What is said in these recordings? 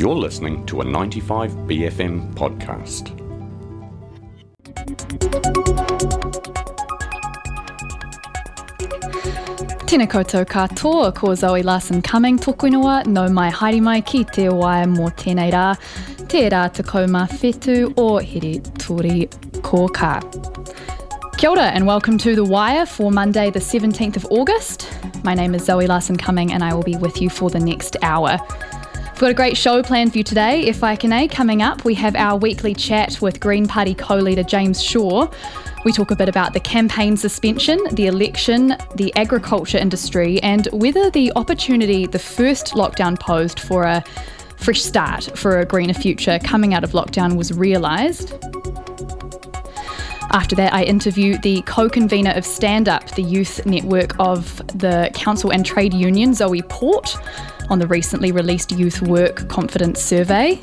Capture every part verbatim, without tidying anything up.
You're listening to a ninety-five B F M podcast. Tēnā koutou katoa, ko Zoe Larson Cumming, tōku ingoa, no mai haere mai ki te waia mō tēnei rā, te rā te kaumā whetū o here tori kōka. Kia ora and welcome to The Wire for Monday the seventeenth of August. My name is Zoe Larson Cumming and I will be with you for the next hour. We've got a great show planned for you today. If I can, coming up, we have our weekly chat with Green Party co-leader James Shaw. We talk a bit about the campaign suspension, the election, the agriculture industry, and whether the opportunity the first lockdown posed for a fresh start for a greener future coming out of lockdown was realised. After that, I interview the co-convener of Stand Up, the youth network of the council and trade union, Zoe Port, on the recently released Youth Work Confidence Survey.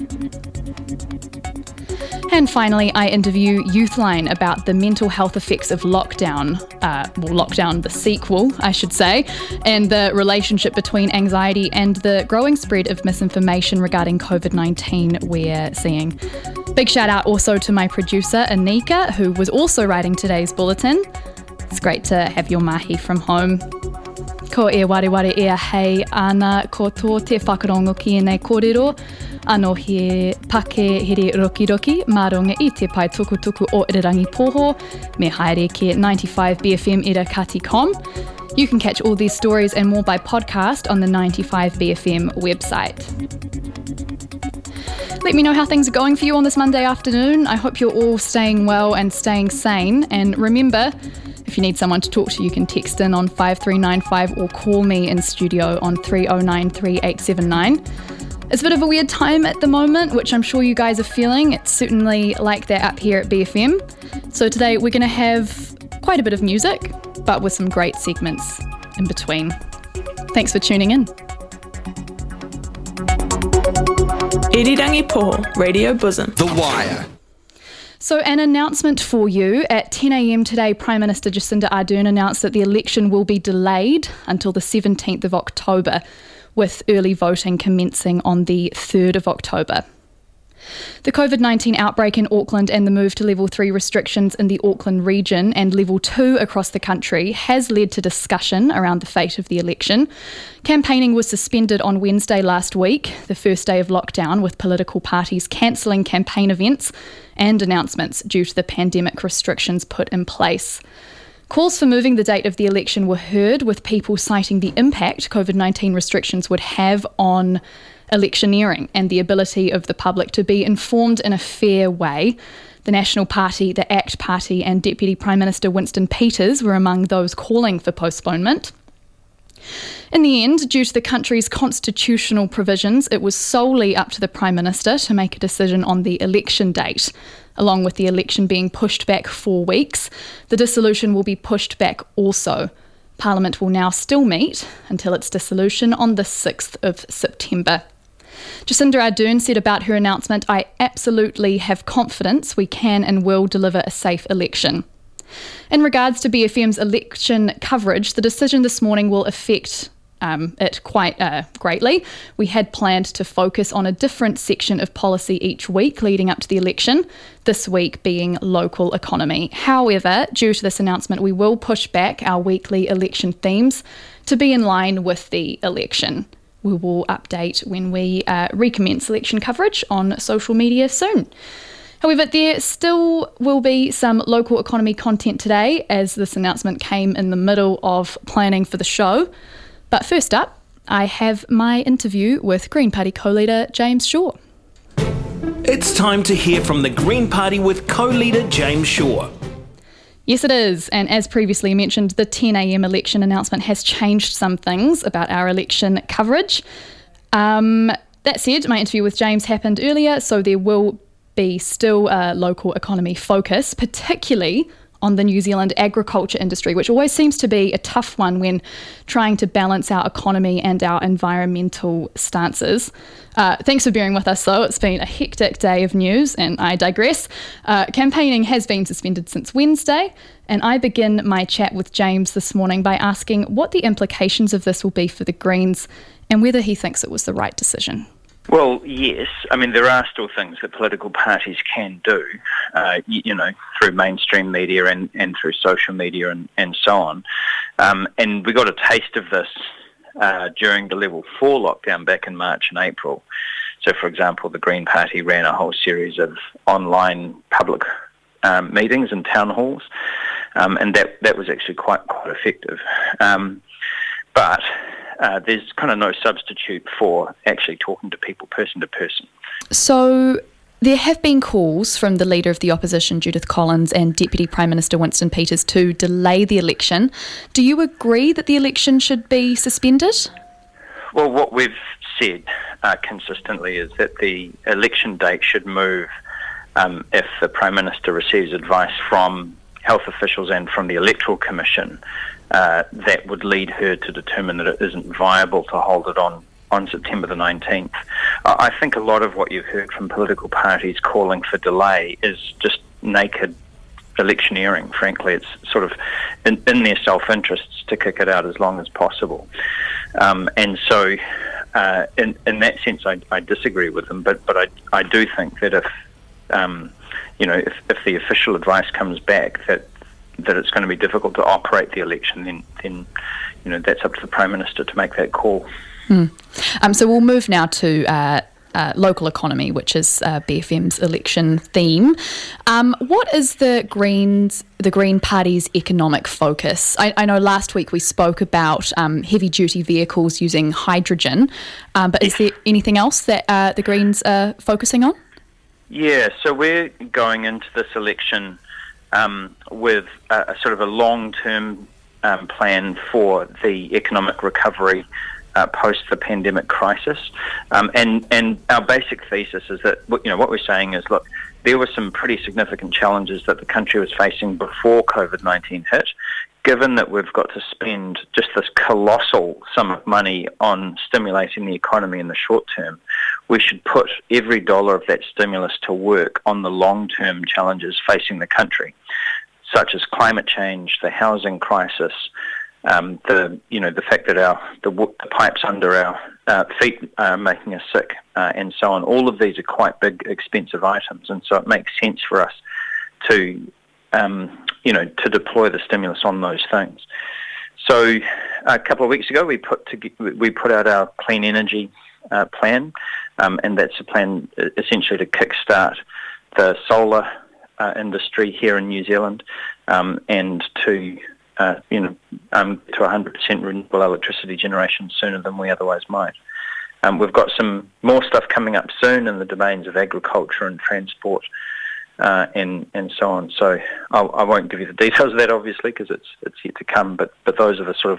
And finally, I interview Youthline about the mental health effects of lockdown, uh, well, lockdown, the sequel, I should say, and the relationship between anxiety and the growing spread of misinformation regarding covid nineteen we're seeing. Big shout out also to my producer, Anika, who was also writing today's bulletin. It's great to have your mahi from home. Ko e ware ware ea hei ana ko tō te whakarongo ki nei kōrero, ano he pake here roki roki, mā runga i te pai tuku tuku o Irirangi Pōho, me haere ki ninety-five B F M irakati dot com. You can catch all these stories and more by podcast on the ninety-five B F M website. Let me know how things are going for you on this Monday afternoon. I hope you're all staying well and staying sane. And remember, if you need someone to talk to, you can text in on five three nine five or call me in studio on three oh nine three eight seven nine. It's a bit of a weird time at the moment, which I'm sure you guys are feeling. It's certainly like that up here at B F M. So today we're going to have quite a bit of music, but with some great segments in between. Thanks for tuning in. Irirangi Pōho, Radio Bosom. The Wire. So an announcement for you. At ten a.m. today, Prime Minister Jacinda Ardern announced that the election will be delayed until the seventeenth of October, with early voting commencing on the third of October. The covid nineteen outbreak in Auckland and the move to level three restrictions in the Auckland region and level two across the country has led to discussion around the fate of the election. Campaigning was suspended on Wednesday last week, the first day of lockdown, with political parties cancelling campaign events and announcements due to the pandemic restrictions put in place. Calls for moving the date of the election were heard, with people citing the impact covid nineteen restrictions would have on electioneering and the ability of the public to be informed in a fair way. The National Party, the ACT Party and Deputy Prime Minister Winston Peters were among those calling for postponement. In the end, due to the country's constitutional provisions, it was solely up to the Prime Minister to make a decision on the election date. Along with the election being pushed back four weeks, the dissolution will be pushed back also. Parliament will now still meet until its dissolution on the sixth of September. Jacinda Ardern said about her announcement, "I absolutely have confidence we can and will deliver a safe election." In regards to B F M's election coverage, the decision this morning will affect um, it quite uh, greatly. We had planned to focus on a different section of policy each week leading up to the election, this week being local economy. However, due to this announcement, we will push back our weekly election themes to be in line with the election. We will update when we uh, recommence election coverage on social media soon. However, there still will be some local economy content today, as this announcement came in the middle of planning for the show. But first up, I have my interview with Green Party co-leader James Shaw. It's time to hear from the Green Party with co-leader James Shaw. Yes, it is. And as previously mentioned, the ten a.m. election announcement has changed some things about our election coverage. Um, that said, my interview with James happened earlier, so there will be still a local economy focus, particularly on the New Zealand agriculture industry, which always seems to be a tough one when trying to balance our economy and our environmental stances. Uh, thanks for bearing with us, though. It's been a hectic day of news, and I digress. Uh, campaigning has been suspended since Wednesday, and I begin my chat with James this morning by asking what the implications of this will be for the Greens and whether he thinks it was the right decision. Well, yes. I mean, there are still things that political parties can do, uh, you, you know, through mainstream media and, and through social media and, and so on. Um, and we got a taste of this uh, during the level four lockdown back in March and April. So, for example, the Green Party ran a whole series of online public um, meetings and town halls, um, and that, that was actually quite, quite effective. Um, but... Uh, there's kind of no substitute for actually talking to people person to person. So there have been calls from the Leader of the Opposition, Judith Collins, and Deputy Prime Minister Winston Peters to delay the election. Do you agree that the election should be suspended? Well, what we've said uh, consistently is that the election date should move um, if the Prime Minister receives advice from health officials and from the Electoral Commission Uh, that would lead her to determine that it isn't viable to hold it on, on September the nineteenth. Uh, I think a lot of what you've heard from political parties calling for delay is just naked electioneering, frankly. It's sort of in, in their self-interests to kick it out as long as possible. Um, and so uh, in, in that sense, I, I disagree with them, but, but I, I do think that if, um, you know, if, if the official advice comes back that that it's going to be difficult to operate the election, then, then you know, that's up to the Prime Minister to make that call. Mm. Um, so we'll move now to uh, uh, local economy, which is uh, B F M's election theme. Um, what is the Greens, the Green Party's economic focus? I, I know last week we spoke about um, heavy-duty vehicles using hydrogen, um, but is there anything else that uh, the Greens are focusing on? Yeah, so we're going into this election Um, with a, a sort of a long-term um, plan for the economic recovery uh, post the pandemic crisis, um, and and our basic thesis is that, you know, what we're saying is, look, there were some pretty significant challenges that the country was facing before COVID nineteen hit. Given that we've got to spend just this colossal sum of money on stimulating the economy in the short term, we should put every dollar of that stimulus to work on the long-term challenges facing the country, such as climate change, the housing crisis, um, the you know the fact that our the, the pipes under our uh, feet are making us sick, uh, and so on. All of these are quite big, expensive items, and so it makes sense for us to um, you know to deploy the stimulus on those things. So a couple of weeks ago, we put to, we put out our clean energy uh, plan, um, and that's a plan essentially to kickstart the solar uh, industry here in New Zealand, um, and to uh, you know um, to one hundred percent renewable electricity generation sooner than we otherwise might. Um, we've got some more stuff coming up soon in the domains of agriculture and transport, uh, and and so on. So I'll, I won't give you the details of that, obviously, because it's it's yet to come. But but those are the sort of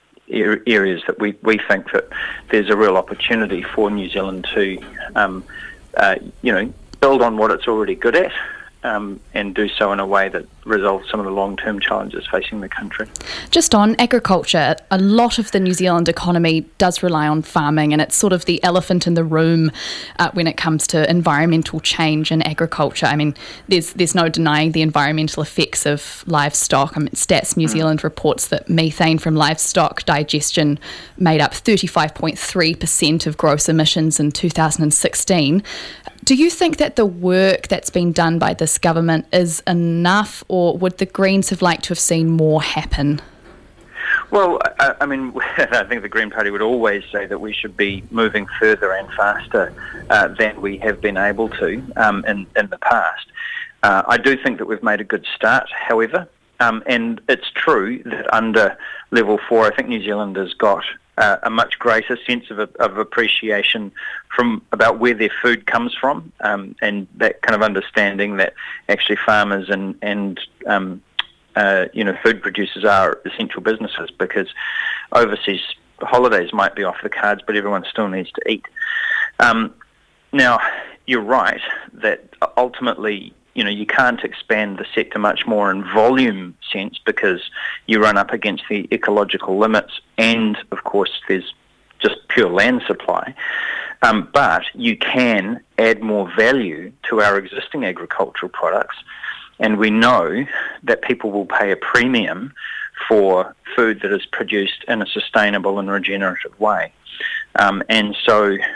areas that we, we think that there's a real opportunity for New Zealand to, um, uh, you know, build on what it's already good at, um, and do so in a way that resolves some of the long-term challenges facing the country. Just on agriculture, a lot of the New Zealand economy does rely on farming, and it's sort of the elephant in the room uh, when it comes to environmental change in agriculture. I mean, there's there's no denying the environmental effects of livestock. I mean, Stats New mm. Zealand reports that methane from livestock digestion made up thirty-five point three percent of gross emissions in two thousand sixteen. Do you think that the work that's been done by this government is enough, or would the Greens have liked to have seen more happen? Well, I, I mean, I think the Green Party would always say that we should be moving further and faster uh, than we have been able to um, in, in the past. Uh, I do think that we've made a good start, however, um, and it's true that under level four, I think New Zealand has got Uh, a much greater sense of, of appreciation from about where their food comes from, um, and that kind of understanding that actually farmers and and um, uh, you know food producers are essential businesses, because overseas holidays might be off the cards, but everyone still needs to eat. Um, now, you're right that ultimately, you know, you can't expand the sector much more in volume sense, because you run up against the ecological limits, and of course there's just pure land supply. Um, but you can add more value to our existing agricultural products, and we know that people will pay a premium for food that is produced in a sustainable and regenerative way. Um, and so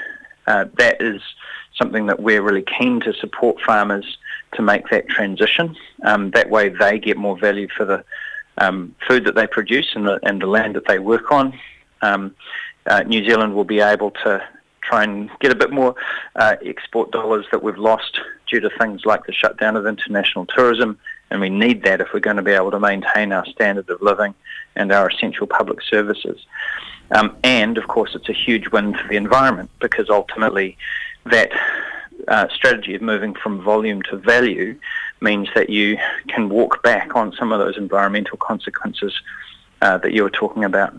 uh, that is something that we're really keen to support farmers to make that transition. Um, that way they get more value for the um, food that they produce and the, and the land that they work on. Um, uh, New Zealand will be able to try and get a bit more uh, export dollars that we've lost due to things like the shutdown of international tourism, and we need that if we're going to be able to maintain our standard of living and our essential public services. Um, and, of course, it's a huge win for the environment, because ultimately that uh, strategy of moving from volume to value means that you can walk back on some of those environmental consequences uh, that you were talking about.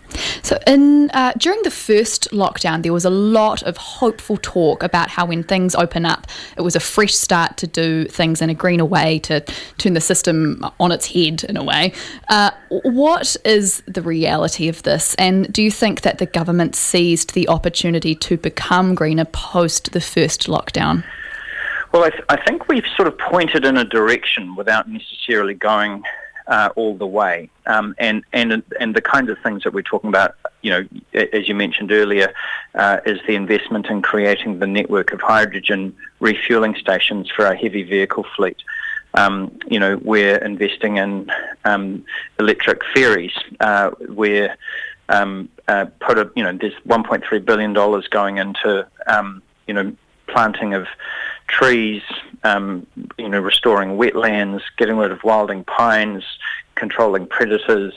So in uh, during the first lockdown, there was a lot of hopeful talk about how when things open up, it was a fresh start to do things in a greener way, to turn the system on its head in a way. Uh, what is the reality of this? And do you think that the government seized the opportunity to become greener post the first lockdown? Well, I, th- I think we've sort of pointed in a direction without necessarily going Uh, all the way, um, and and and the kinds of things that we're talking about, you know, as you mentioned earlier, uh, is the investment in creating the network of hydrogen refueling stations for our heavy vehicle fleet. Um, you know, we're investing in um, electric ferries. Uh, we're um, uh, put a, you know, there's one point three billion dollars going into um, you know, planting of trees, um, you know, restoring wetlands, getting rid of wilding pines, controlling predators,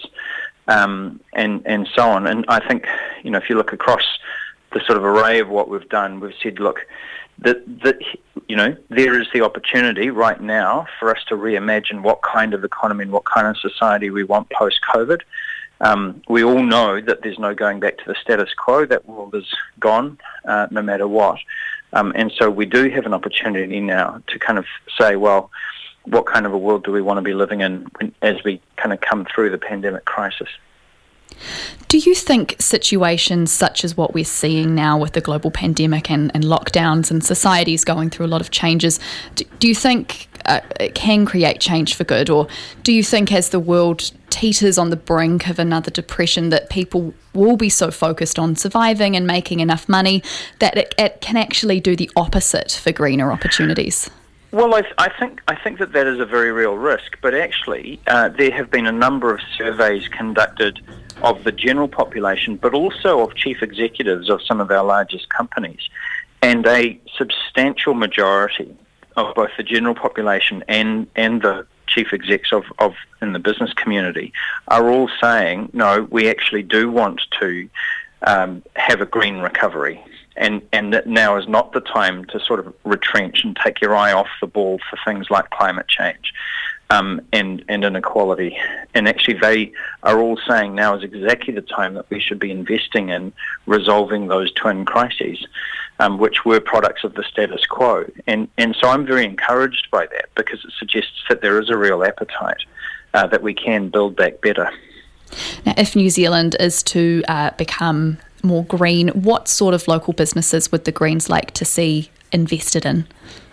um, and and so on. And I think, you know, if you look across the sort of array of what we've done, we've said, look, that that you know, there is the opportunity right now for us to reimagine what kind of economy and what kind of society we want post-COVID. Um, we all know that there's no going back to the status quo. That world is gone, uh, no matter what. Um, and so we do have an opportunity now to kind of say, well, what kind of a world do we want to be living in when, as we kind of come through the pandemic crisis? Do you think situations such as what we're seeing now with the global pandemic and, and lockdowns and societies going through a lot of changes, do, do you think uh, it can create change for good? Or do you think as the world teeters on the brink of another depression that people will be so focused on surviving and making enough money that it, it can actually do the opposite for greener opportunities? Well, I, th- I think I think that that is a very real risk, but actually uh, there have been a number of surveys conducted of the general population, but also of chief executives of some of our largest companies, and a substantial majority of both the general population and, and the chief execs of, of in the business community are all saying, no, we actually do want to um, have a green recovery. And and that now is not the time to sort of retrench and take your eye off the ball for things like climate change um, and, and inequality. And actually they are all saying now is exactly the time that we should be investing in resolving those twin crises, um, which were products of the status quo. And, and so I'm very encouraged by that, because it suggests that there is a real appetite uh, that we can build back better. Now, if New Zealand is to uh, become more green, what sort of local businesses would the Greens like to see invested in?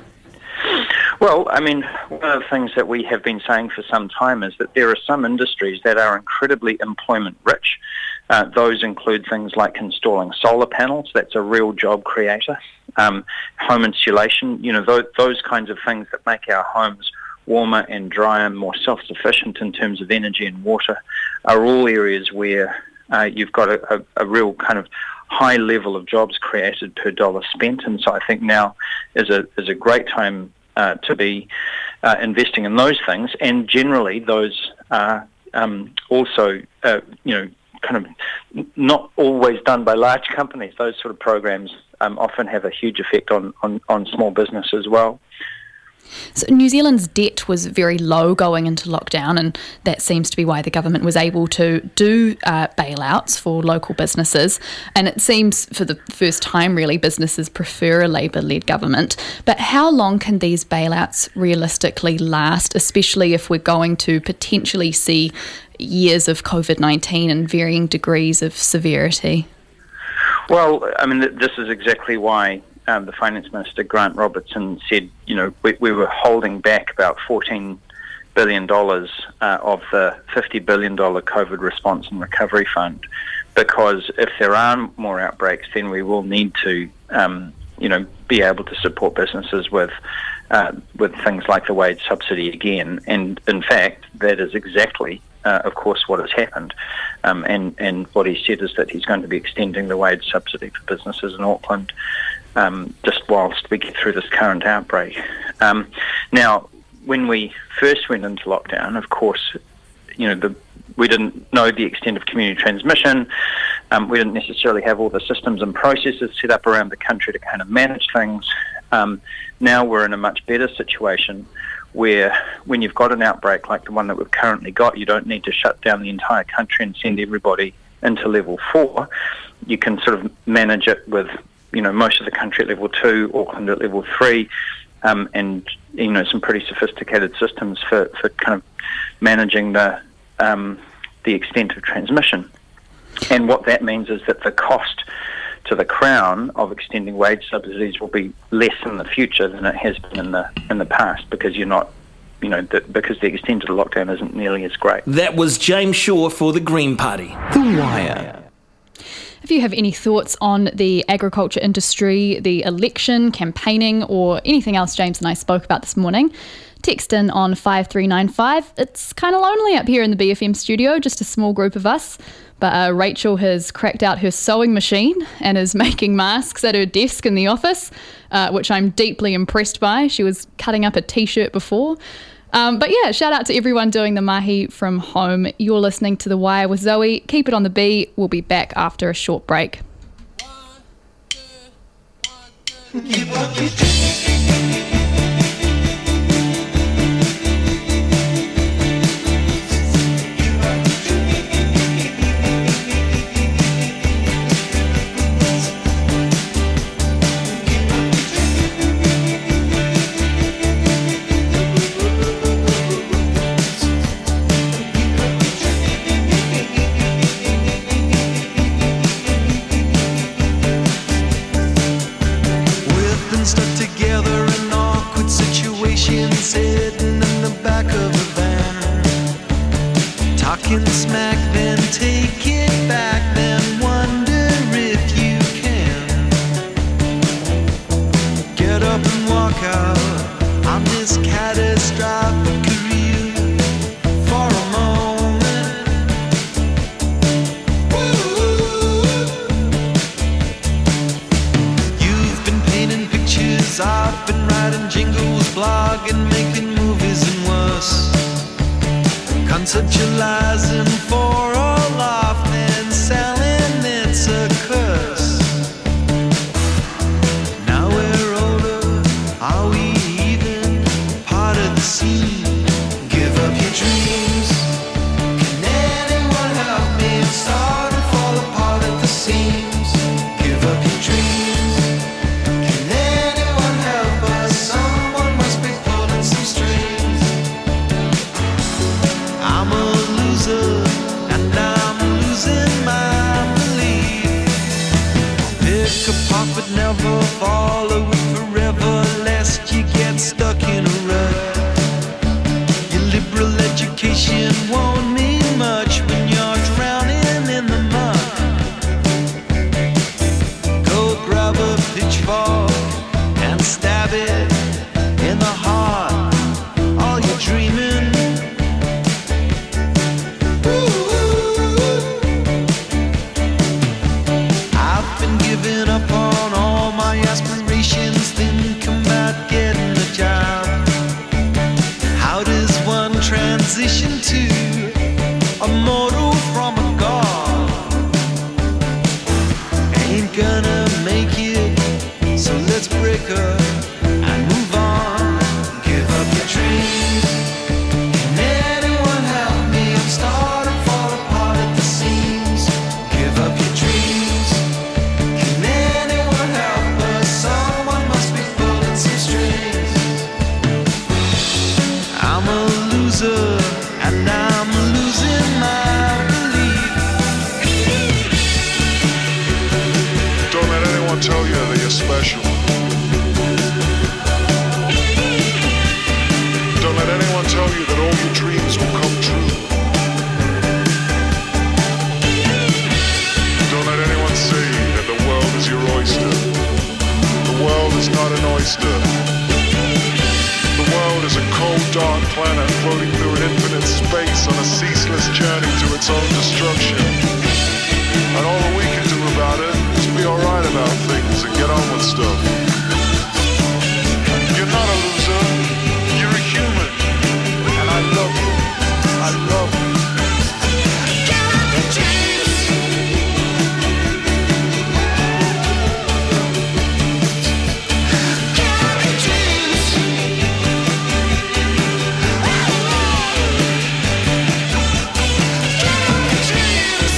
Well, I mean, one of the things that we have been saying for some time is that there are some industries that are incredibly employment rich. Uh, those include things like installing solar panels. That's a real job creator. Um, home insulation, you know, those, those kinds of things that make our homes warmer and drier, more self-sufficient in terms of energy and water, are all areas where Uh, you've got a, a, a real kind of high level of jobs created per dollar spent, and so I think now is a is a great time uh, to be uh, investing in those things. And generally, those are um, also uh, you know kind of not always done by large companies. Those sort of programs um, often have a huge effect on, on, on small business as well. So New Zealand's debt was very low going into lockdown, and that seems to be why the government was able to do uh, bailouts for local businesses. And it seems for the first time, really, businesses prefer a Labour-led government. But how long can these bailouts realistically last, especially if we're going to potentially see years of COVID nineteen and varying degrees of severity? Well, I mean, this is exactly why Um, the Finance Minister, Grant Robertson, said, you know, we, we were holding back about fourteen billion dollars uh, of the fifty billion dollars COVID Response and Recovery Fund because if there are more outbreaks, then we will need to, um, you know, be able to support businesses with uh, with things like the wage subsidy again. And in fact, that is exactly, uh, of course, what has happened. Um, and, and what he said is that he's going to be extending the wage subsidy for businesses in Auckland um, just whilst we get through this current outbreak. Um, now, when we first went into lockdown, of course, you know, the, we didn't know the extent of community transmission. Um, we didn't necessarily have all the systems and processes set up around the country to kind of manage things. Um, now we're in a much better situation where when you've got an outbreak like the one that we've currently got, you don't need to shut down the entire country and send everybody into level four. You can sort of manage it with, you know, most of the country at level two, Auckland at level three, um, and, you know, some pretty sophisticated systems for, for kind of managing the um, the extent of transmission. And what that means is that the cost to the Crown of extending wage subsidies will be less in the future than it has been in the in the past, because you're not, you know, the, because the extent of the lockdown isn't nearly as great. That was James Shaw for the Green Party. The Wire. If you have any thoughts on the agriculture industry, the election, campaigning, or anything else James and I spoke about this morning, text in on five three nine five. It's kind of lonely up here in the B F M studio, just a small group of us. But uh, Rachel has cracked out her sewing machine and is making masks at her desk in the office, uh, which I'm deeply impressed by. She was cutting up a t-shirt before. Um, but yeah, shout out to everyone doing the mahi from home. You're listening to The Wire with Zoe. Keep it on the B. We'll be back after a short break. Talking smack, then take it back, then wonder if you can get up and walk out on this catastrophic career for a moment. Woo. You've been painting pictures, I've been writing jingles, blogging, making movies and worse. Conceptualizing for a laugh and selling, it's a curse. Now we're older, are we even part of the scene? Give up your dreams. Can anyone help me? I'm starting to fall apart at the seams. Give up your dreams. Can anyone help us? Someone must be pulling some strings. I'm a loser, and I'm losing my belief. Pick apart but never follow it forever, lest you get stuck in a rut. Your liberal education won't mean much when you're drowning in the mud. Go grab a pitchfork and stab it in the heart. All you're dreaming. I've been giving up on all my aspirations, thinking about getting a job. How does one transition to a mortal from a god? Ain't gonna make it, so let's break up and move on. Give up your dreams. Can anyone help me? I'm starting to fall apart at the seams. Give up your dreams. Can anyone help us? Someone must be pulling some strings. I'm a loser, and I'm losing my belief. Don't let anyone tell you that you're special. is not an oyster. The world is a cold, dark planet floating through an infinite space on a ceaseless journey to its own destruction. And all that we can do about it is be alright about things and get on with stuff. You're not a loser, you're a human. And I love you. I love you. Get up your dreams. Get up your dreams. Get up your dreams.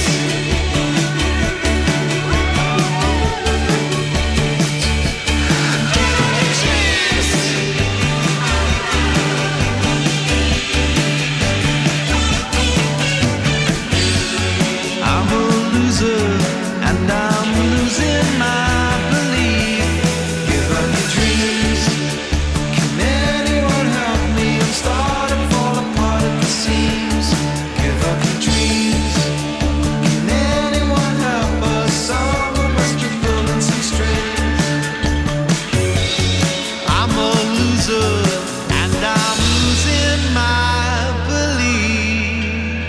I'm a loser, and I'm losing my belief. Give up your dreams. Can anyone help me? I'm starting to fall apart at the seams. Give up your dreams. Can anyone help us? Someone must be pulling some strings. I'm a loser, and I'm losing my belief.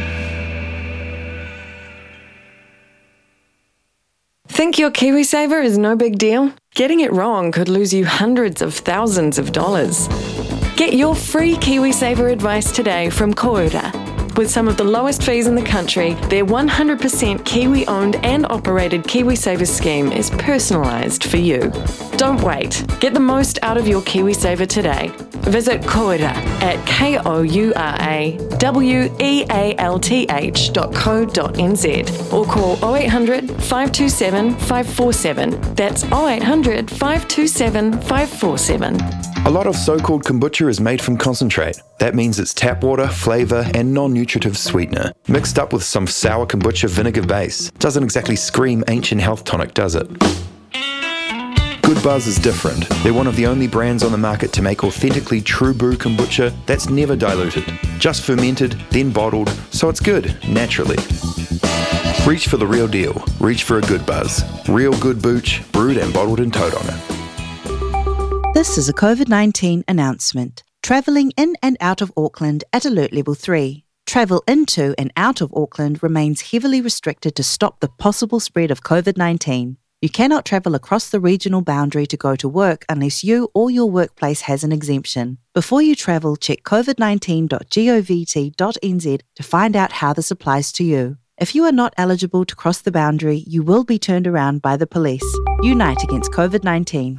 Think your KiwiSaver is no big deal? Getting it wrong could lose you hundreds of thousands of dollars. Get your free KiwiSaver advice today from Koura. With some of the lowest fees in the country, their one hundred percent Kiwi-owned and operated KiwiSaver scheme is personalised for you. Don't wait. Get the most out of your KiwiSaver today. Visit Koura at K O U R A W E A L T H dot co dot n z or call oh eight hundred, five two seven, five four seven. That's oh eight hundred, five two seven, five four seven. A lot of so-called kombucha is made from concentrate. That means it's tap water, flavour and non-nutritive sweetener, mixed up with some sour kombucha vinegar base. Doesn't exactly scream ancient health tonic, does it? Good Buzz is different. They're one of the only brands on the market to make authentically true brew kombucha that's never diluted, just fermented, then bottled, so it's good, naturally. Reach for the real deal. Reach for a Good Buzz. Real good booch, brewed and bottled in Tauranga. This is a COVID nineteen announcement. Travelling in and out of Auckland at Alert Level three. Travel into and out of Auckland remains heavily restricted to stop the possible spread of COVID nineteen. You cannot travel across the regional boundary to go to work unless you or your workplace has an exemption. Before you travel, check covid nineteen dot govt dot n z to find out how this applies to you. If you are not eligible to cross the boundary, you will be turned around by the police. Unite against COVID nineteen.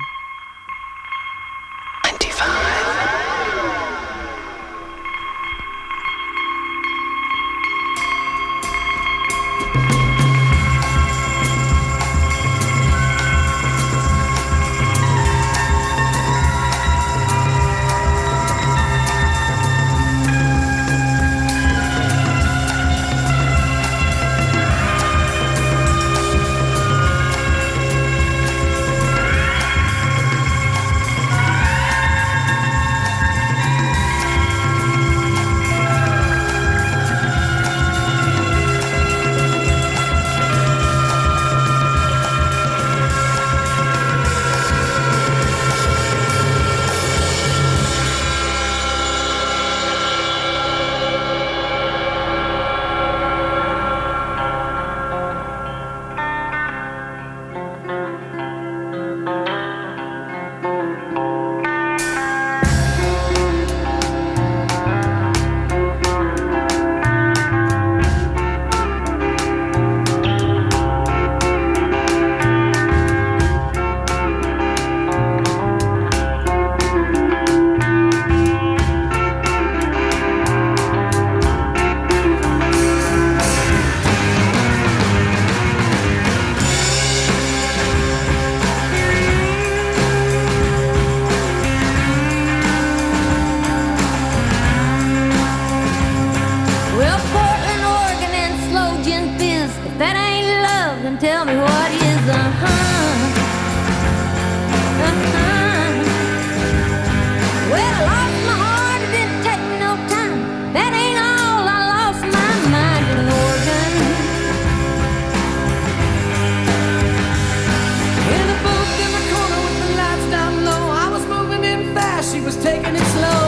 was taking it slow.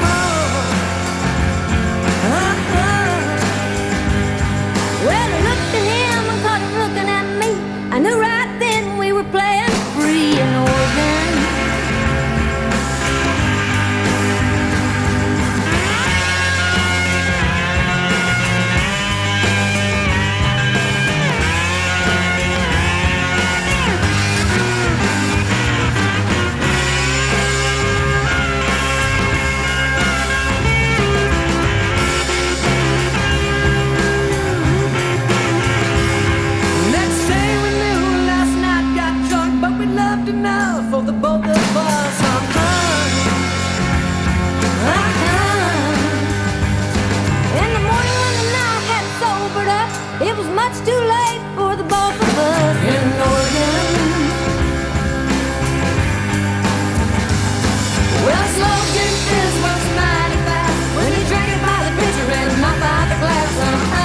Well, I looked at him and caught him looking at me. I knew right then we were playing free in Oregon. Next day we knew last night got drunk, but we loved enough for the both of us. Uh-huh. Uh-huh. In the morning when the night had sobered up, it was much too late for the both of us in Oregon. Well, slow drink this was mighty fast when he drank it by the pitcher and not by the glass. Uh-huh.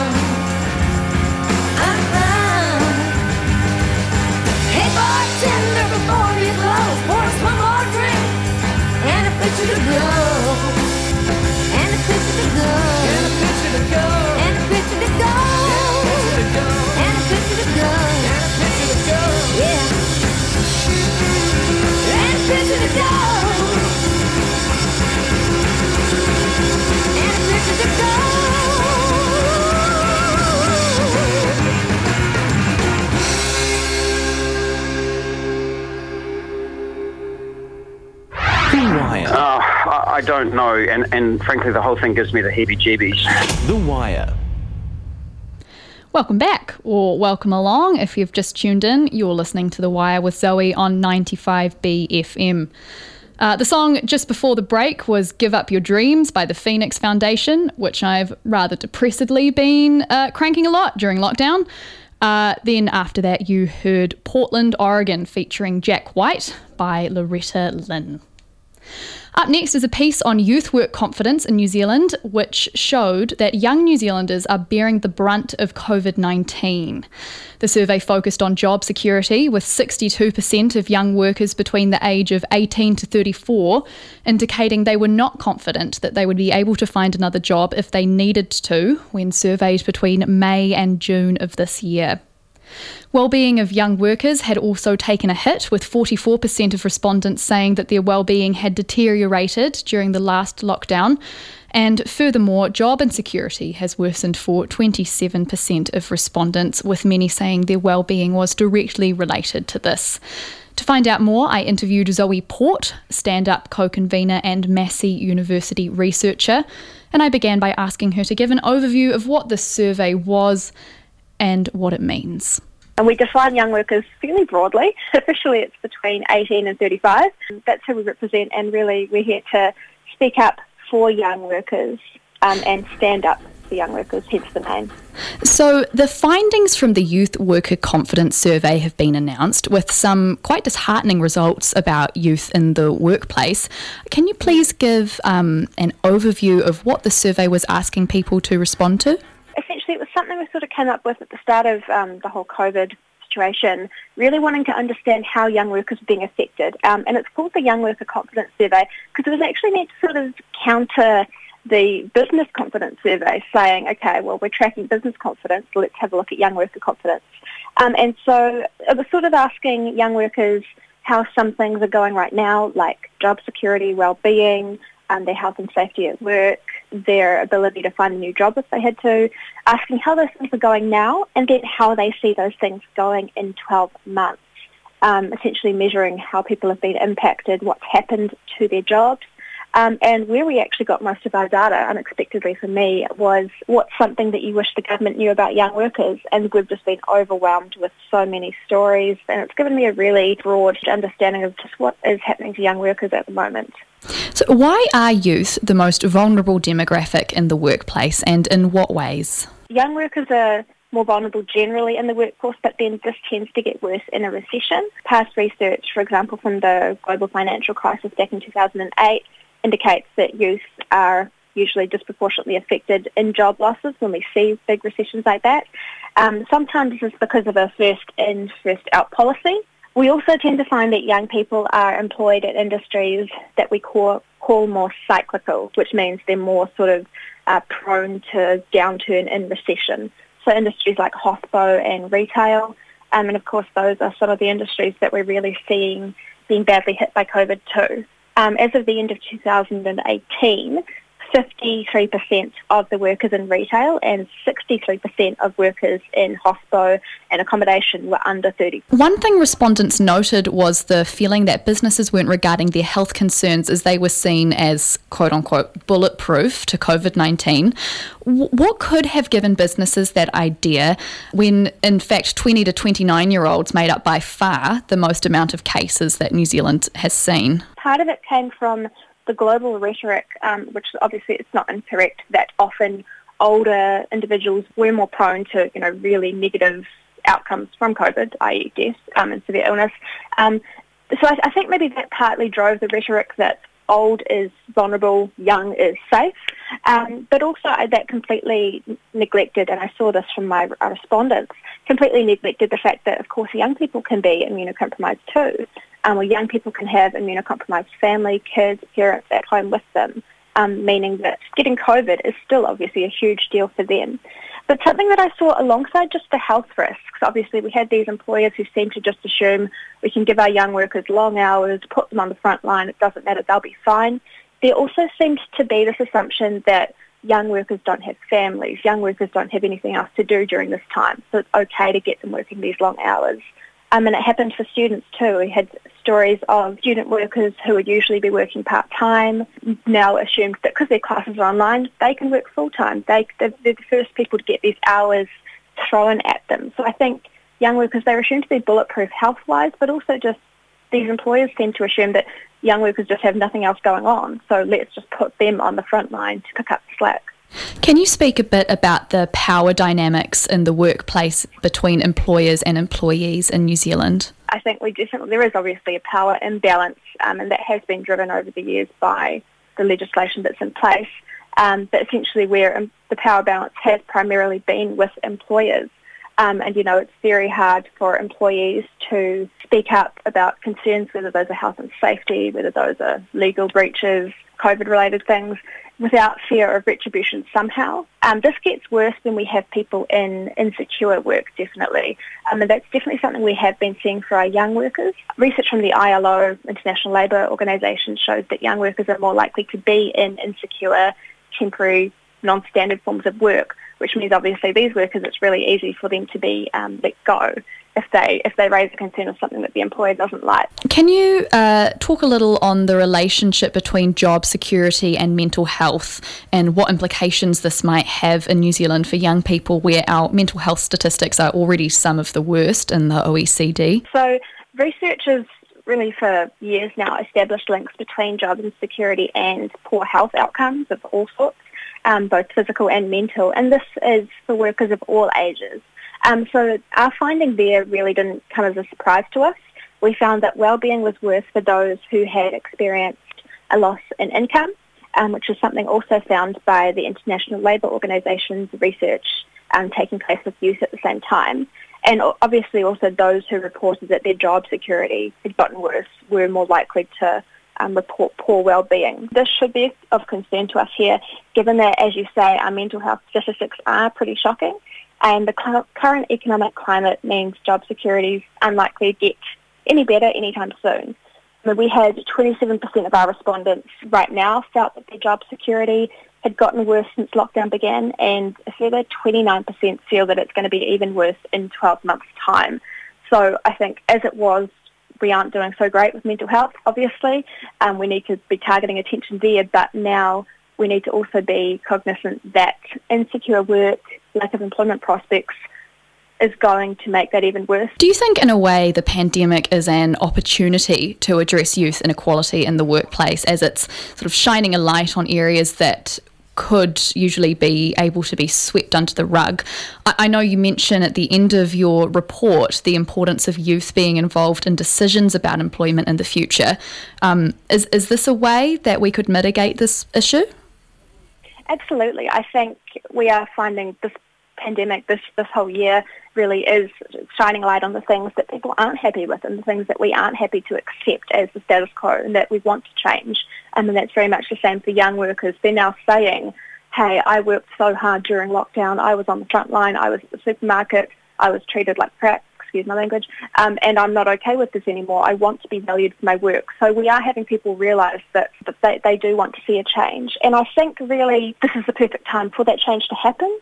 Uh-huh. Hey bartender, before you close, pour us one more drink and a picture to go, and a picture to go, And a picture to go. and a picture to go, Picture to go. and a picture to go, And a picture to go. yeah, and a picture to go, and a picture to go. The Wire. Uh, I, I don't know, and, and frankly, the whole thing gives me the heebie-jeebies. The Wire. Welcome back, or welcome along. If you've just tuned in, you're listening to The Wire with Zoe on ninety-five B F M. Uh, the song just before the break was Give Up Your Dreams by the Phoenix Foundation, which I've rather depressedly been uh, cranking a lot during lockdown. Uh, then after that, you heard Portland, Oregon, featuring Jack White by Loretta Lynn. Up next is a piece on youth work confidence in New Zealand, which showed that young New Zealanders are bearing the brunt of covid nineteen. The survey focused on job security, with sixty-two percent of young workers between the age of eighteen to thirty-four indicating they were not confident that they would be able to find another job if they needed to when surveyed between May and June of this year. Wellbeing of young workers had also taken a hit, with forty-four percent of respondents saying that their wellbeing had deteriorated during the last lockdown. And furthermore, job insecurity has worsened for twenty-seven percent of respondents, with many saying their wellbeing was directly related to this. To find out more, I interviewed Zoe Port, stand-up co-convener and Massey University researcher, and I began by asking her to give an overview of what this survey was and what it means. And we define young workers fairly broadly. Officially, it's between eighteen and thirty-five. That's who we represent, and really we're here to speak up for young workers um, and stand up for young workers, hence the name. So the findings from the Youth Worker Confidence Survey have been announced, with some quite disheartening results about youth in the workplace. Can you please give um, an overview of what the survey was asking people to respond to? Essentially, it was something we sort of came up with at the start of um, the whole COVID situation, really wanting to understand how young workers are being affected. Um, and it's called the Young Worker Confidence Survey because it was actually meant to sort of counter the business confidence survey, saying, okay, well, we're tracking business confidence, so let's have a look at young worker confidence. Um, and so it was sort of asking young workers how some things are going right now, like job security, well-being, um, their health and safety at work, their ability to find a new job if they had to, asking how those things are going now, and then how they see those things going in twelve months, um, essentially measuring how people have been impacted, what's happened to their jobs. Um, and where we actually got most of our data, unexpectedly for me, was what's something that you wish the government knew about young workers. And we've just been overwhelmed with so many stories, and it's given me a really broad understanding of just what is happening to young workers at the moment. So why are youth the most vulnerable demographic in the workplace, and in what ways? Young workers are more vulnerable generally in the workforce, but then this tends to get worse in a recession. Past research, for example, from the global financial crisis back in two thousand eight, indicates that youth are usually disproportionately affected in job losses when we see big recessions like that. Um, sometimes this is because of a first in, first out policy, We also tend to find that young people are employed at industries that we call, call more cyclical, which means they're more sort of uh, prone to downturn in recession. So industries like hospo and retail, um, and of course those are some of the industries that we're really seeing being badly hit by COVID too. Um, as of the end of two thousand eighteen, fifty-three percent of the workers in retail and sixty-three percent of workers in hospo and accommodation were under thirty. One thing respondents noted was the feeling that businesses weren't regarding their health concerns as they were seen as quote-unquote bulletproof to COVID nineteen. W- what could have given businesses that idea when, in fact, twenty to twenty-nine-year-olds made up by far the most amount of cases that New Zealand has seen? Part of it came from the global rhetoric, um, which obviously it's not incorrect, that often older individuals were more prone to, you know, really negative outcomes from COVID, that is death um, and severe illness. Um, so I, I think maybe that partly drove the rhetoric that old is vulnerable, young is safe, um, but also that completely neglected, and I saw this from my respondents, completely neglected the fact that, of course, young people can be immunocompromised too. Um, or young people can have immunocompromised family, kids, parents at home with them, um, meaning that getting COVID is still obviously a huge deal for them. But something that I saw alongside just the health risks, obviously we had these employers who seem to just assume we can give our young workers long hours, put them on the front line, it doesn't matter, they'll be fine. There also seemed to be this assumption that young workers don't have families, young workers don't have anything else to do during this time, so it's okay to get them working these long hours. Um, and it happened for students too. We had stories of student workers who would usually be working part-time, now assumed that because their classes are online, they can work full-time. They, they're, they're the first people to get these hours thrown at them. So I think young workers, they're assumed to be bulletproof health-wise, but also just these employers tend to assume that young workers just have nothing else going on. So let's just put them on the front line to pick up the slack. Can you speak a bit about the power dynamics in the workplace between employers and employees in New Zealand? I think we definitely, there is obviously a power imbalance, um, and that has been driven over the years by the legislation that's in place. Um, but essentially where um, the power balance has primarily been with employers. Um, and, you know, it's very hard for employees to speak up about concerns, whether those are health and safety, whether those are legal breaches, COVID-related things, without fear of retribution somehow. Um, this gets worse when we have people in insecure work, definitely. Um, and that's definitely something we have been seeing for our young workers. Research from the I L O, International Labour Organisation, shows that young workers are more likely to be in insecure, temporary, non-standard forms of work, which means obviously these workers, it's really easy for them to be um, let go if they if they raise a concern of something that the employer doesn't like. Can you uh, talk a little on the relationship between job security and mental health and what implications this might have in New Zealand for young people where our mental health statistics are already some of the worst in the O E C D? So research has really for years now established links between job insecurity and poor health outcomes of all sorts, um, both physical and mental, and this is for workers of all ages. Um, so our finding there really didn't come as a surprise to us. We found that well-being was worse for those who had experienced a loss in income, um, which is something also found by the International Labour Organisation's research um, taking place with youth at the same time. And obviously also those who reported that their job security had gotten worse were more likely to um, report poor well-being. This should be of concern to us here, given that, as you say, our mental health statistics are pretty shocking. And the cl- current economic climate means job security is unlikely to get any better anytime soon. I mean, we had twenty-seven percent of our respondents right now felt that their job security had gotten worse since lockdown began, and a further twenty-nine percent feel that it's going to be even worse in twelve months' time. So I think as it was, we aren't doing so great with mental health, obviously. Um, we need to be targeting attention there, but now we need to also be cognizant that insecure work, lack of employment prospects is going to make that even worse. Do you think, in a way, the pandemic is an opportunity to address youth inequality in the workplace, as it's sort of shining a light on areas that could usually be able to be swept under the rug? I, I know you mention at the end of your report the importance of youth being involved in decisions about employment in the future. Um, is, is this a way that we could mitigate this issue? Absolutely. I think we are finding this pandemic, this, this whole year really is shining a light on the things that people aren't happy with and the things that we aren't happy to accept as the status quo and that we want to change. And then that's very much the same for young workers. They're now saying, hey, I worked so hard during lockdown, I was on the front line, I was at the supermarket, I was treated like crap, excuse my language, um, and I'm not okay with this anymore. I want to be valued for my work. So we are having people realise that, that they, they do want to see a change. And I think really this is the perfect time for that change to happen.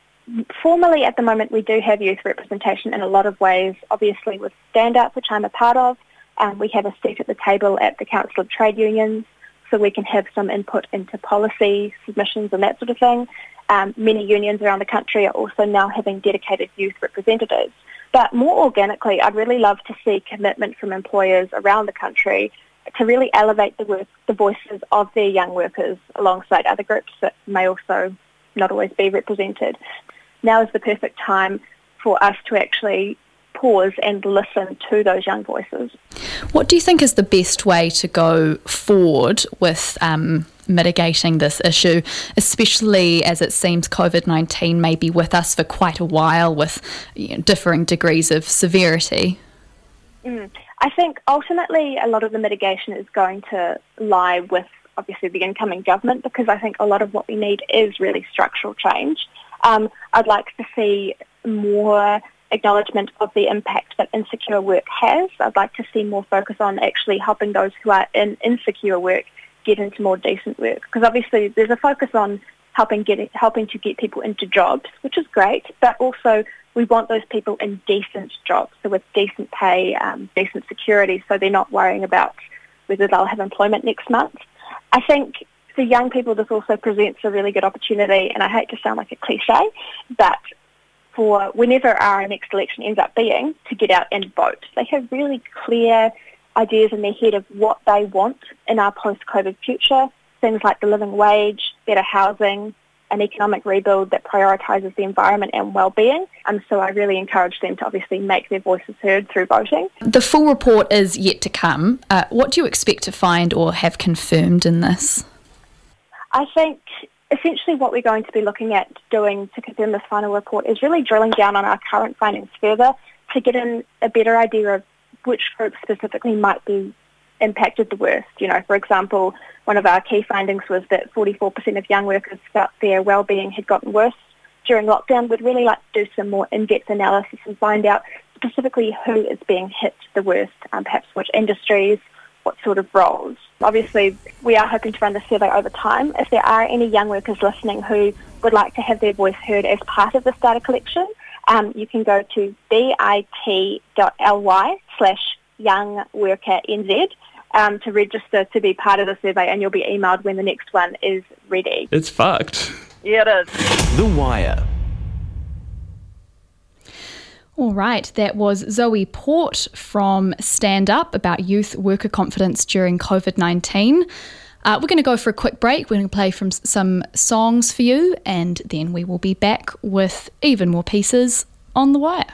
Formally at the moment we do have youth representation in a lot of ways, obviously with Stand Up, which I'm a part of. Um, we have a seat at the table at the Council of Trade Unions, so we can have some input into policy submissions and that sort of thing. Um, many unions around the country are also now having dedicated youth representatives. But more organically, I'd really love to see commitment from employers around the country to really elevate the, work, the voices of their young workers alongside other groups that may also not always be represented. Now is the perfect time for us to actually pause and listen to those young voices. What do you think is the best way to go forward with um, mitigating this issue, especially as it seems COVID nineteen may be with us for quite a while with you know, differing degrees of severity? Mm. I think ultimately a lot of the mitigation is going to lie with obviously the incoming government, because I think a lot of what we need is really structural change. Um, I'd like to see more acknowledgement of the impact that insecure work has. I'd like to see more focus on actually helping those who are in insecure work get into more decent work, because obviously there's a focus on helping get helping to get people into jobs, which is great, but also we want those people in decent jobs, so with decent pay, um, decent security, so they're not worrying about whether they'll have employment next month. I think for young people this also presents a really good opportunity, and I hate to sound like a cliche, but for whenever our next election ends up being, to get out and vote. They have really clear ideas in their head of what they want in our post-COVID future, things like the living wage, better housing, an economic rebuild that prioritises the environment and well-being. And so I really encourage them to obviously make their voices heard through voting. The full report is yet to come. Uh, what do you expect to find or have confirmed in this? I think essentially what we're going to be looking at doing to confirm this final report is really drilling down on our current findings further to get in a better idea of which groups specifically might be impacted the worst. You know, for example, one of our key findings was that forty-four percent of young workers felt their well-being had gotten worse during lockdown. We'd really like to do some more in-depth analysis and find out specifically who is being hit the worst, um, perhaps which industries, what sort of roles. Obviously, we are hoping to run the survey over time. If there are any young workers listening who would like to have their voice heard as part of this data collection, um, you can go to bit.ly slash young worker NZ um, to register to be part of the survey, and you'll be emailed when the next one is ready. It's fucked. Yeah, it is. The Wire. All right, that was Zoe Port from Stand Up about youth worker confidence during COVID nineteen. Uh, we're going to go for a quick break. We're going to play from some songs for you, and then we will be back with even more pieces on The Wire.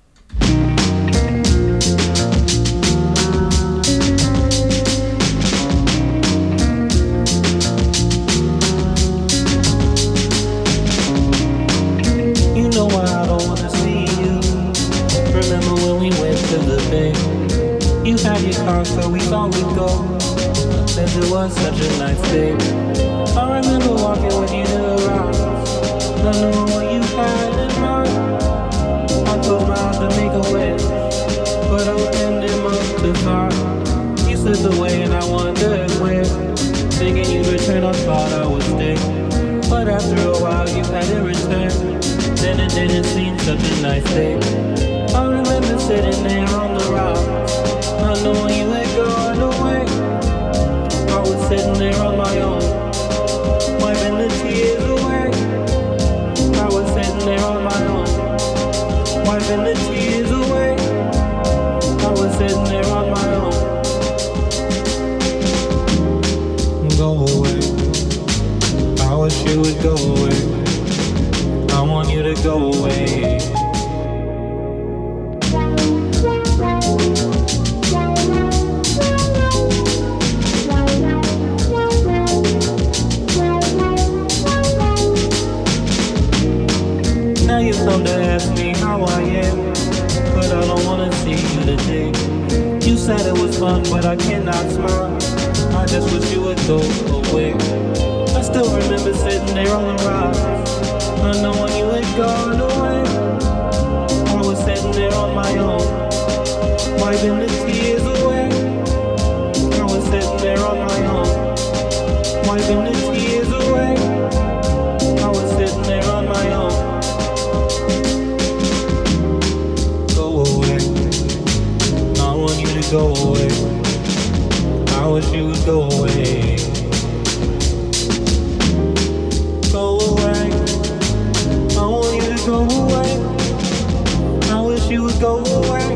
You know I don't want to see you. Remember when we went to the bay? You had your car, so we thought we'd go. Since it was such a nice day. I remember walking with you to the rocks, not knowing what you had in mind. I closed my eyes to make a wish, but I opened them up to far. You slipped away and I wondered where. Thinking you'd return, I thought I would stay. But after a while you had to return. Then it didn't seem such a nice day. I remember sitting there on the rocks, not knowing you had gone away. I was sitting there on my own, wiping the tears away. I was sitting there on my own, wiping the tears away. I was sitting there on my own. Go away. I wish you would go away. I want you to go away. just wish you would go away. I still remember sitting there on the rocks, not knowing you had gone away. I was sitting there on my own, wiping the tears away. I was sitting there on my own, wiping the tears away. I was sitting there on my own. Go away, I want you to go away. I wish you would go away. Go away, I want you to go away. I wish you would go away.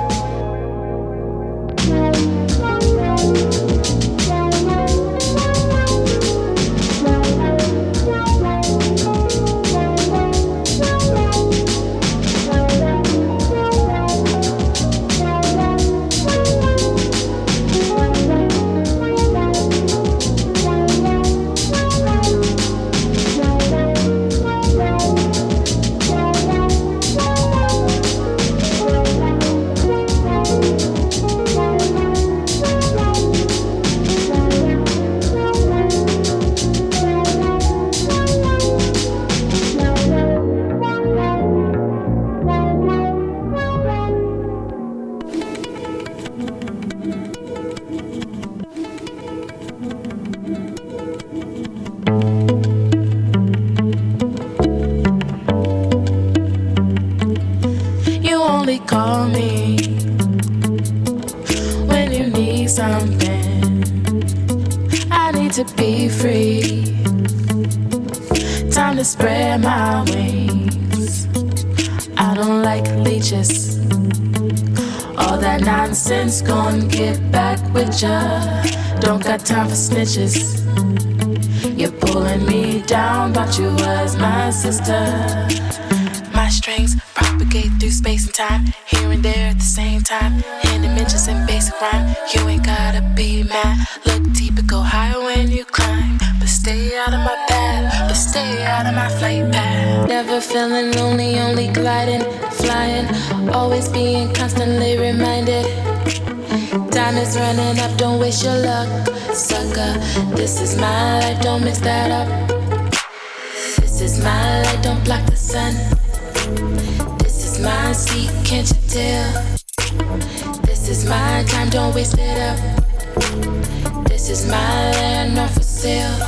Call me when you need something. I need to be free. Time to spread my wings. I don't like leeches. All that nonsense gon' get back with ya. Don't got time for snitches. You're pulling me down, but you was my sister. My strings propagate through space and time, here and there at the same time. In dimensions and basic rhyme, you ain't gotta be mad. Look deeper, go higher when you climb. But stay out of my path, but stay out of my flight path. Never feeling lonely, only gliding, flying. Always being constantly reminded. Time is running up, don't waste your luck, sucker. This is my life, don't mix that up. This is my light, don't block the sun. This is my seat, can't you tell? This is my time, don't waste it up. This is my land, not for sale.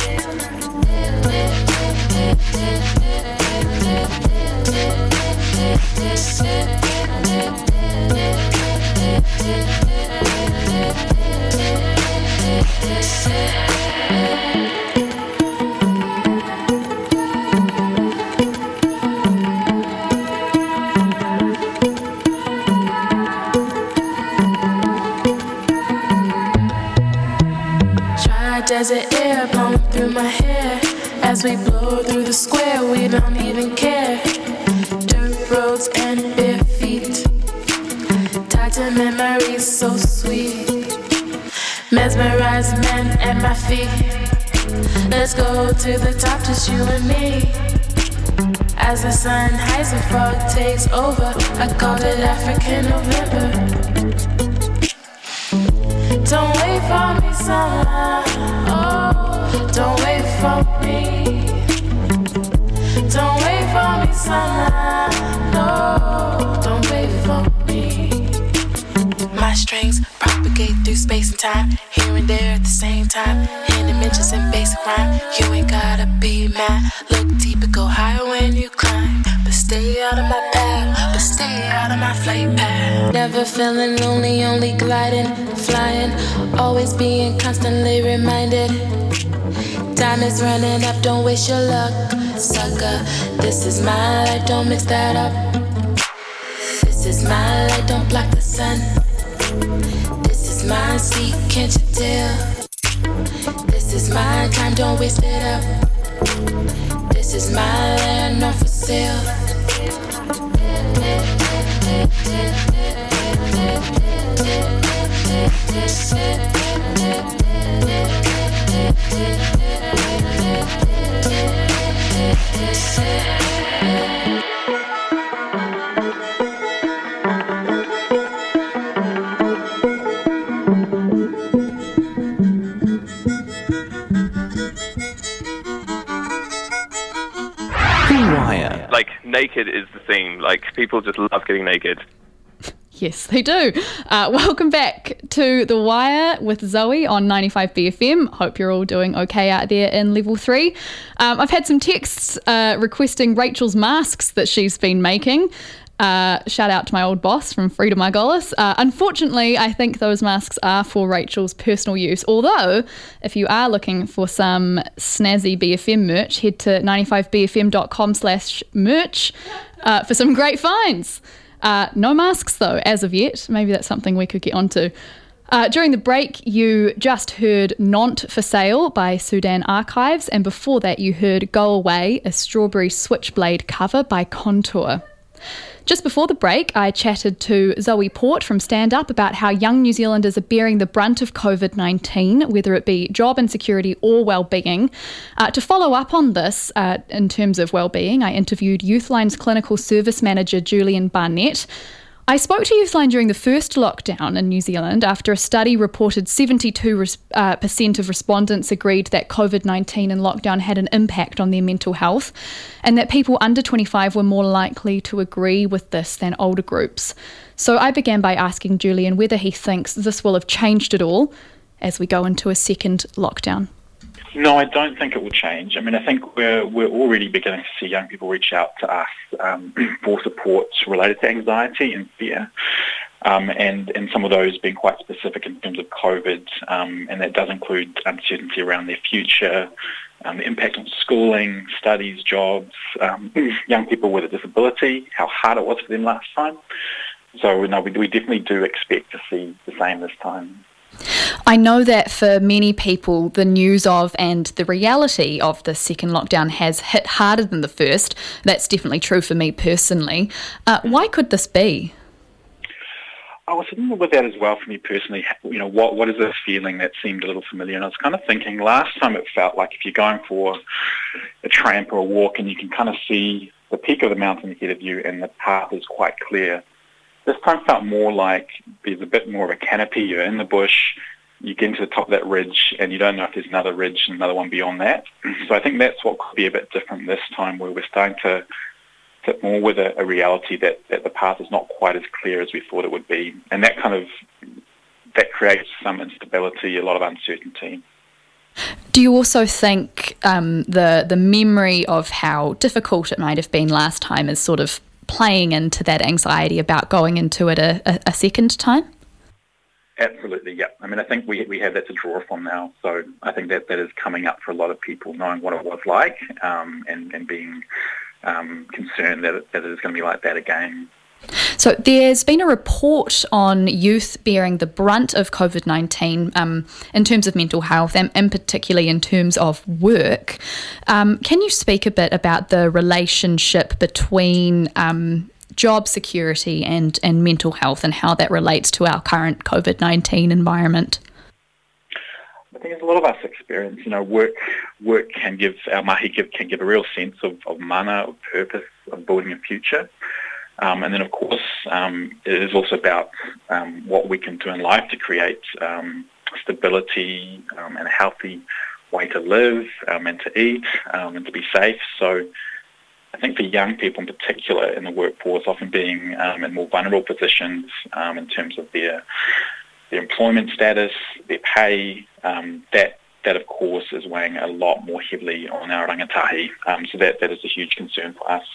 Desert air blowing through my hair. As we blow through the square, we don't even care. Dirt roads and bare feet, tied to memories so sweet. Mesmerized men at my feet. Let's go to the top, just you and me. As the sun hides and fog takes over, I called it African November. Don't wait for me, summer. Oh, don't wait for me. Don't wait for me, summer. No, don't wait for me. My strings propagate through space and time, here and there at the same time. In dimensions and basic rhyme, you ain't gotta be mad. Look deeper, go higher when you climb. But stay out of my path, but stay out of my flight path. Never feeling lonely, only gliding, flying. Always being constantly reminded. Time is running up, don't waste your luck, sucker. This is my life, don't mix that up. This is my light, don't block the sun. This is my seat, can't you tell? This is my time, don't waste it up. This is my land, not for sale. naked is the theme. Like, people just love getting naked. Yes, they do. Uh, welcome back to The Wire with Zoe on ninety-five B F M. Hope you're all doing okay out there in level three. Um, I've had some texts uh, requesting Rachel's masks that she's been making. Uh, shout out to my old boss from Frida Margolis. Uh, unfortunately, I think those masks are for Rachel's personal use. Although, if you are looking for some snazzy B F M merch, head to ninety-five b f m dot com slash merch uh, for some great finds. Uh, no masks though, as of yet. Maybe that's something we could get onto. Uh, during the break, you just heard Nant for Sale by Sudan Archives, and before that you heard Go Away, a Strawberry Switchblade cover by Contour. Just before the break, I chatted to Zoe Port from Stand Up about how young New Zealanders are bearing the brunt of covid nineteen, whether it be job insecurity or well-being. Uh, to follow up on this, uh, in terms of well-being, I interviewed Youthline's clinical service manager, Julian Barnett. I spoke to Youthline during the first lockdown in New Zealand after a study reported seventy-two percent uh, percent of respondents agreed that covid nineteen and lockdown had an impact on their mental health, and that people under twenty-five were more likely to agree with this than older groups. So I began by asking Julian whether he thinks this will have changed at all as we go into a second lockdown. No, I don't think it will change. I mean, I think we're we're already beginning to see young people reach out to us um, for support related to anxiety and fear, um, and and some of those being quite specific in terms of COVID, um, and that does include uncertainty around their future, um, the impact on schooling, studies, jobs, um, young people with a disability, how hard it was for them last time. So no, we, we definitely do expect to see the same this time. I know that for many people, the news of and the reality of the second lockdown has hit harder than the first. That's definitely true for me personally. Uh, why could this be? I was thinking with that as well for me personally. You know, what what is this feeling that seemed a little familiar? And I was kind of thinking last time it felt like if you're going for a tramp or a walk and you can kind of see the peak of the mountain ahead of you and the path is quite clear. This time felt more like there's a bit more of a canopy. You're in the bush, you get to the top of that ridge, and you don't know if there's another ridge and another one beyond that. So I think that's what could be a bit different this time, where we're starting to sit more with a, a reality that, that the path is not quite as clear as we thought it would be. And that kind of, that creates some instability, a lot of uncertainty. Do you also think um, the the memory of how difficult it might have been last time is sort of playing into that anxiety about going into it a, a, a second time? Absolutely, yeah. I mean, I think we we have that to draw from now. So I think that that is coming up for a lot of people, knowing what it was like um, and, and being um, concerned that it, that it is going to be like that again. So there's been a report on youth bearing the brunt of covid nineteen um, in terms of mental health and, and particularly in terms of work. Um, can you speak a bit about the relationship between um, job security and, and mental health and how that relates to our current covid nineteen environment? I think it's a lot of us experience. You know, work work can give, our mahi give, can give a real sense of, of mana, of purpose, of building a future. Um, and then, of course, um, it is also about um, what we can do in life to create um, stability um, and a healthy way to live um, and to eat um, and to be safe. So I think for young people in particular in the workforce, often being um, in more vulnerable positions um, in terms of their their employment status, their pay, um, that, that, of course, is weighing a lot more heavily on our rangatahi. Um, so that, that is a huge concern for us.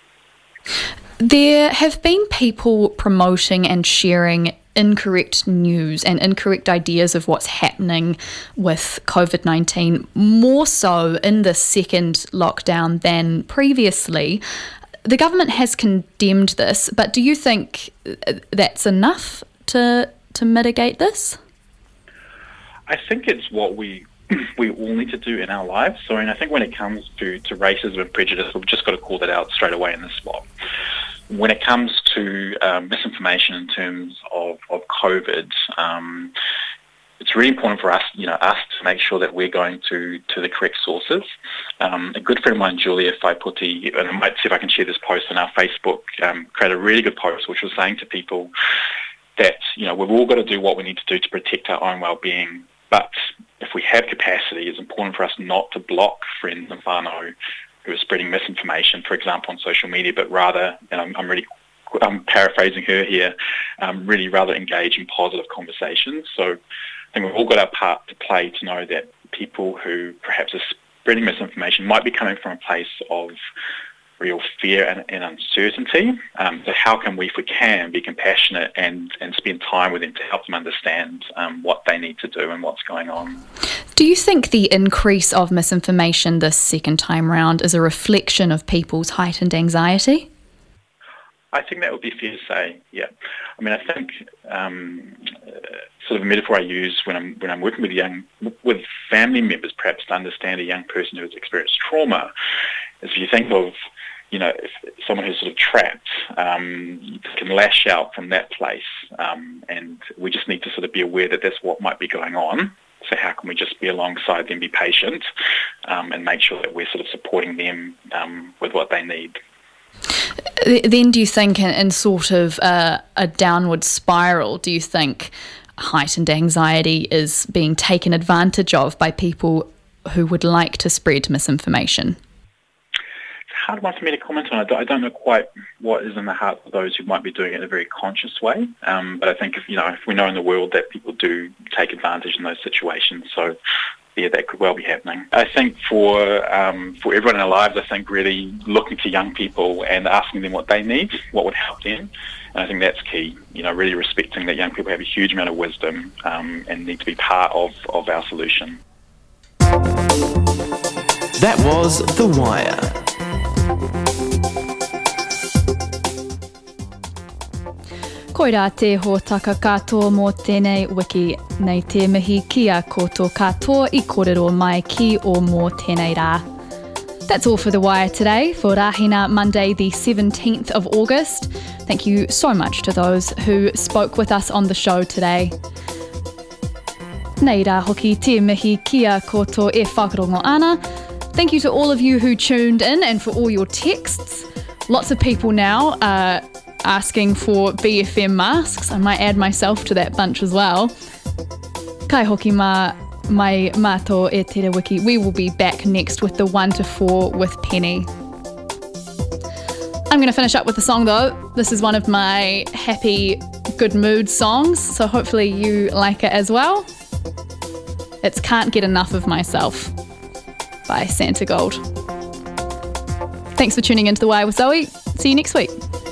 There have been people promoting and sharing incorrect news and incorrect ideas of what's happening with covid nineteen, more so in the second lockdown than previously. The government has condemned this, but do you think that's enough to to mitigate this? I think it's what we we all need to do in our lives. So I, mean, I think when it comes to, to racism and prejudice, we've just got to call that out straight away in this spot. When it comes to um, misinformation in terms of, of COVID, um, it's really important for us, you know, us to make sure that we're going to, to the correct sources. Um, a good friend of mine, Julia Faiputi, and I might see if I can share this post on our Facebook, um, created a really good post which was saying to people that, you know, we've all got to do what we need to do to protect our own well-being. But if we have capacity, it's important for us not to block friends and whānau who are spreading misinformation, for example, on social media, but rather, and I'm, I'm really I'm paraphrasing her here, um, really rather engage in positive conversations. So I think we've all got our part to play to know that people who perhaps are spreading misinformation might be coming from a place of real fear and, and uncertainty. Um, so how can we, if we can, be compassionate and, and spend time with them to help them understand um, what they need to do and what's going on. Do you think the increase of misinformation this second time round is a reflection of people's heightened anxiety? I think that would be fair to say, yeah. I mean, I think um, uh, sort of a metaphor I use when I'm when I'm working with young, with family members, perhaps to understand a young person who has experienced trauma, is if you think of, you know, if someone who's sort of trapped, um, can lash out from that place, um, and we just need to sort of be aware that that's what might be going on. So how can we just be alongside them, be patient, um, and make sure that we're sort of supporting them um, with what they need. Then do you think in, in sort of a, a downward spiral, do you think heightened anxiety is being taken advantage of by people who would like to spread misinformation? It's a hard one for me to comment on. I don't, I don't know quite what is in the heart of those who might be doing it in a very conscious way. Um, but I think if, you know, if we know in the world that people do take advantage in those situations, so yeah, that could well be happening. I think for um, for everyone in our lives, I think really looking to young people and asking them what they need, what would help them. And I think that's key, you know, really respecting that young people have a huge amount of wisdom um, and need to be part of, of our solution. That was The Wire. Koira te ho taka katoa mō tēnei wiki, nei te mihi kia koto katoa I kōrero mai ki o mō tēnei rā. That's all for The Wire today, for Rahina Monday the seventeenth of August. Thank you so much to those who spoke with us on the show today. Nei rā hoki te mihi kia koto e whakarongo ana. Thank you to all of you who tuned in and for all your texts. Lots of people now are asking for B F M masks. I might add myself to that bunch as well. Kai hoki mā mai mātou e tere wiki. We will be back next with the one to four with Penny. I'm going to finish up with a song though. This is one of my happy, good mood songs, so hopefully you like it as well. It's Can't Get Enough of Myself by Santa Gold. Thanks for tuning into The Wire with Zoe. See you next week.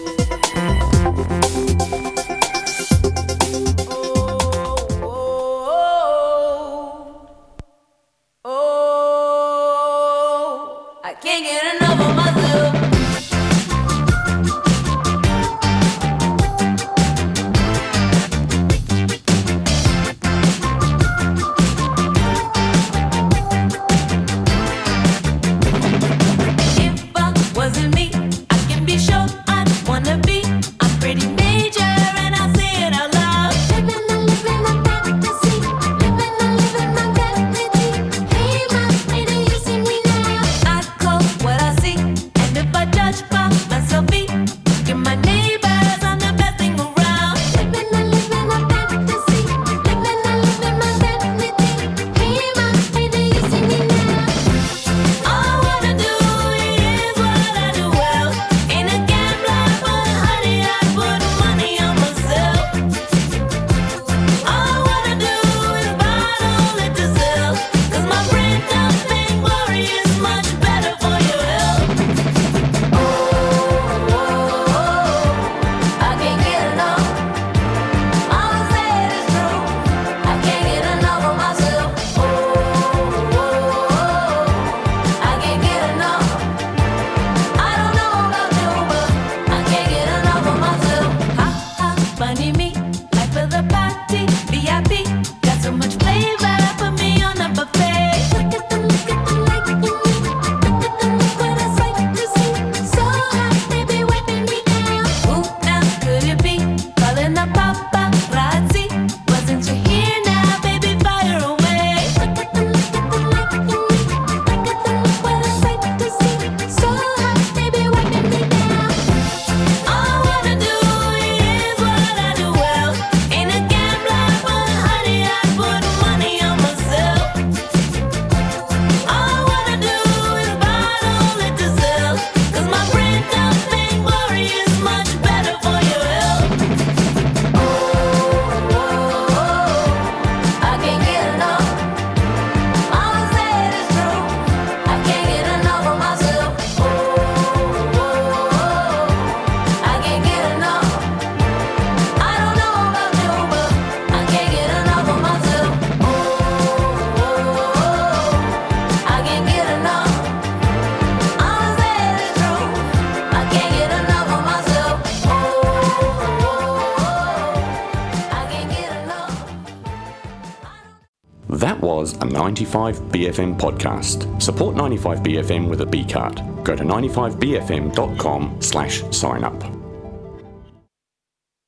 Can't get enough of myself. If I wasn't me, I can be sure I'd wanna be. I'm pretty major and I say it out loud. Living and living my fantasy, living and living my reality. Hey, my lady, you see me now. I call what I see. That was a ninety-five B F M podcast. Support ninety-five B F M with a B card. Go to ninety-five b f m dot com slash sign up.